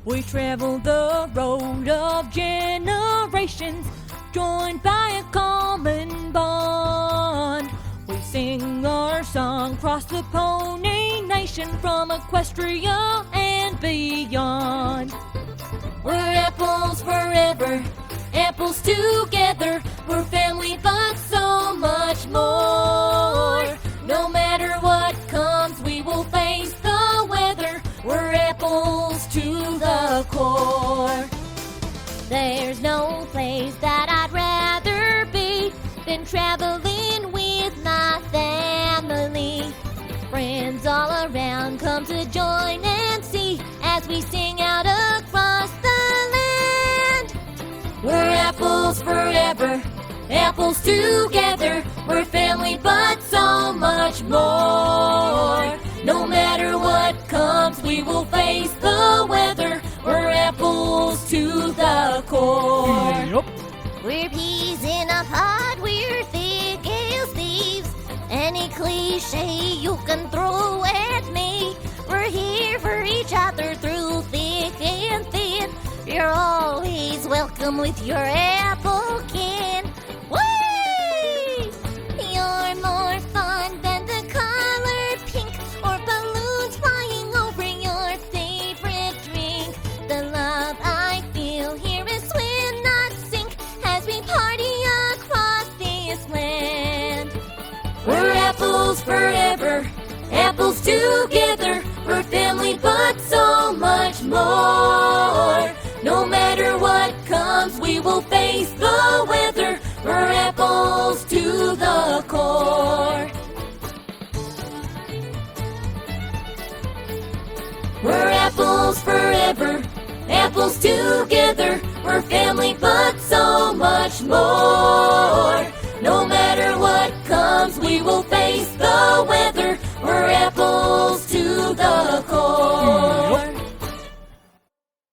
We travel the road of generations, joined by a common bond. We sing our song across the Pony Nation, from Equestria and beyond. We're apples forever, apples together. We're family but so much more. No matter what comes, we will face the weather. We're apples to the core. There's no place that I'd rather be than traveling with my family. Friends all around come to join and see as we sing out across the land. We're apples forever, apples together. We're family but so much more. No matter what comes, we will face the weather. We're apples to the core. Yep. We're peas in a pod, we're thick as thieves. Any cliche you can throw at me. We're here for each other through thick and thin. You're always welcome with your apple can. Whee! You're more fun than the color pink, or balloons flying over your favorite drink. The love I feel here is swim, not sink, as we party across this land. We're apples forever, apples together. We're family but so much more. No matter what comes, we will face the weather. We're apples to the core. We're apples forever, apples together. We're family but so much more. No matter what comes, we will